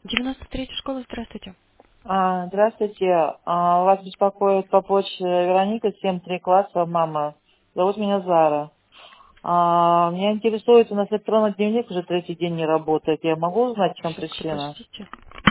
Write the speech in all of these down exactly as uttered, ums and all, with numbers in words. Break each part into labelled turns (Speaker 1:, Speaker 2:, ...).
Speaker 1: девяносто третья школа, здравствуйте.
Speaker 2: А, здравствуйте. А, вас беспокоит по почте Вероника, семь три класса, мама. Зовут меня Зара. А, меня интересует, у нас электронный дневник уже третий день не работает. Я могу узнать, в чем
Speaker 1: Сейчас,
Speaker 2: причина?
Speaker 1: подождите.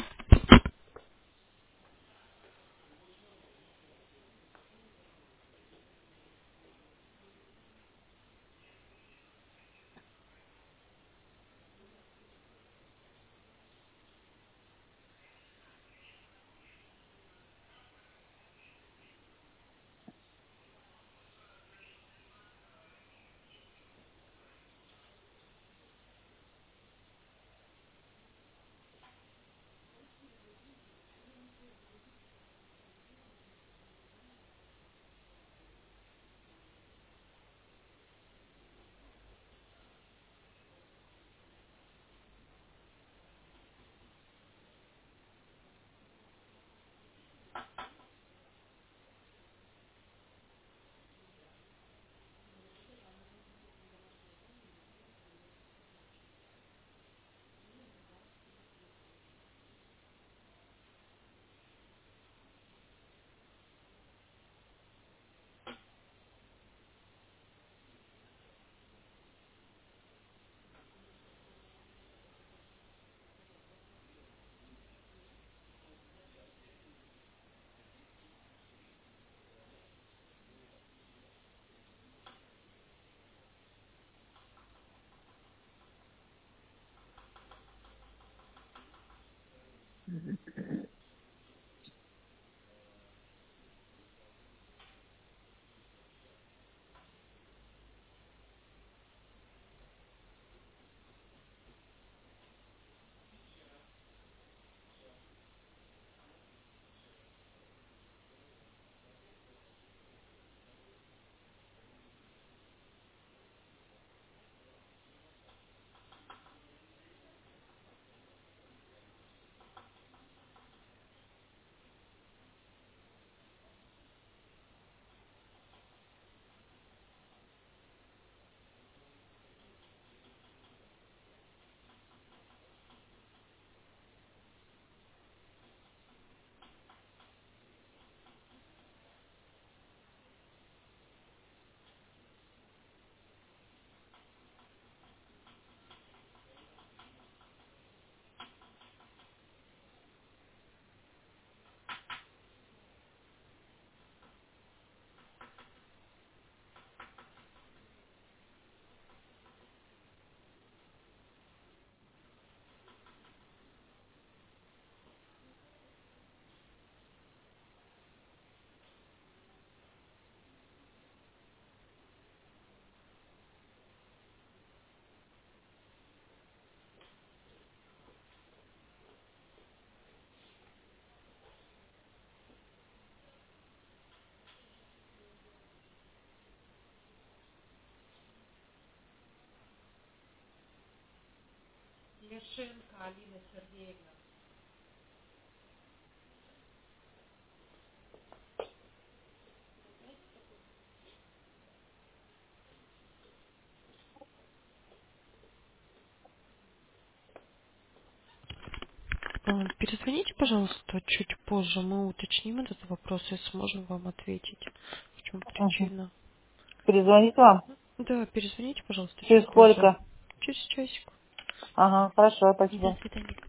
Speaker 1: А, Перезвоните, пожалуйста, чуть позже. Мы уточним этот вопрос и сможем вам ответить, в чем
Speaker 2: Угу.
Speaker 1: причина.
Speaker 2: Перезвонить вам?
Speaker 1: Да, перезвоните, пожалуйста,
Speaker 2: Через
Speaker 1: чуть позже.
Speaker 2: сколько?
Speaker 1: Через часик.
Speaker 2: Ага, хорошо,
Speaker 1: До
Speaker 2: спасибо.
Speaker 1: свидания.